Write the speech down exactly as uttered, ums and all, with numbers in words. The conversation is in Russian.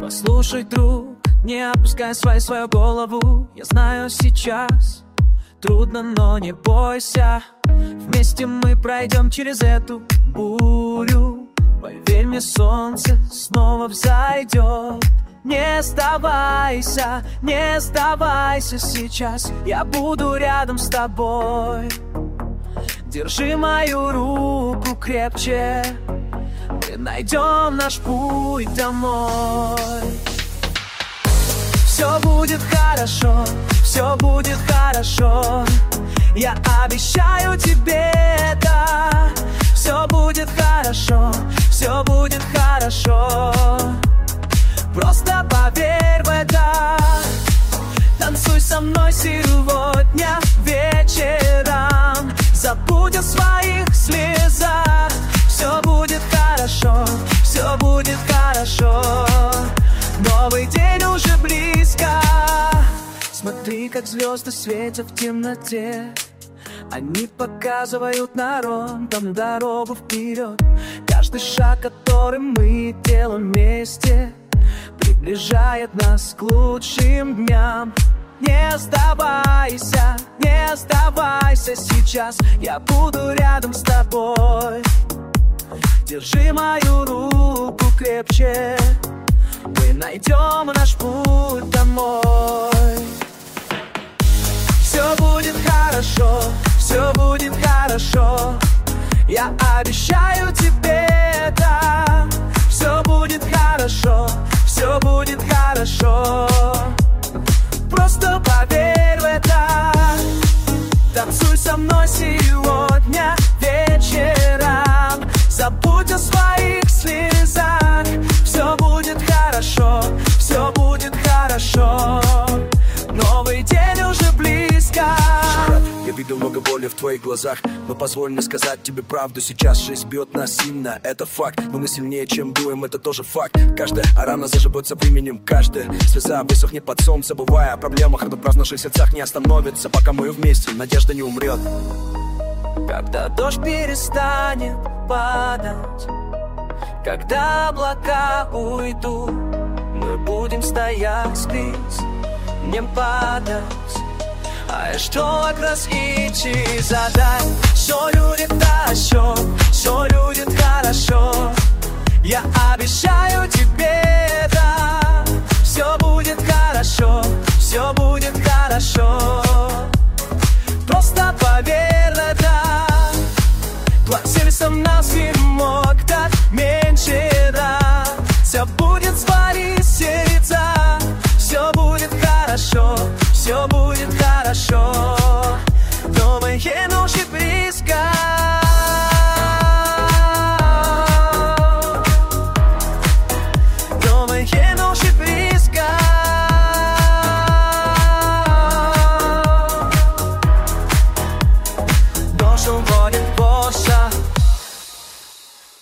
Послушай, друг, не опускай свою, свою голову. Я знаю, сейчас трудно, но не бойся. Вместе мы пройдем через эту бурю. Поверь мне, солнце снова взойдет. Не сдавайся, не сдавайся сейчас. Я буду рядом с тобой. Держи мою руку крепче. Мы найдем наш путь домой. Все будет хорошо, все будет хорошо. Я обещаю тебе это. Все будет хорошо, все будет хорошо. Просто поверь в это. Танцуй со мной сегодня вечером. Забудь о своих слезах. Все будет хорошо, все будет хорошо. Новый день уже близко. Смотри, как звезды светят в темноте. Они показывают нам дорогу вперед. Каждый шаг, который мы делаем вместе, приближает нас к лучшим дням. Не сдавайся, не сдавайся сейчас. Я буду рядом с тобой. Держи мою руку крепче. Мы найдем наш путь домой. Все будет хорошо, все будет хорошо. Я обещаю тебе это. Все будет хорошо, все будет хорошо. Просто поверь в это. Танцуй со мной сегодня вечером. Забудь о своих слезах. Все будет хорошо, все будет хорошо. Новый день уже близко. Я видел много боли в твоих глазах, но позволь мне сказать тебе правду. Сейчас жизнь бьет нас сильно, это факт. Но мы сильнее, чем дуем, это тоже факт. Каждая рана заживет со временем. Каждая слеза высохнет под солнце. Бывая о проблемах, радость в наших сердцах не остановится, пока мы вместе, надежда не умрет. Когда дождь перестанет падать, когда облака уйдут, мы будем стоять здесь, не падать. А что раз идти задать? Все будет хорошо, все будет хорошо. Я обещаю тебе это. Все будет хорошо, все будет хорошо. Просто поверь в это. Плаксельцем нас не мог так меньше, да. Все будет сварить сердца. Все будет хорошо, все будет хорошо. Новое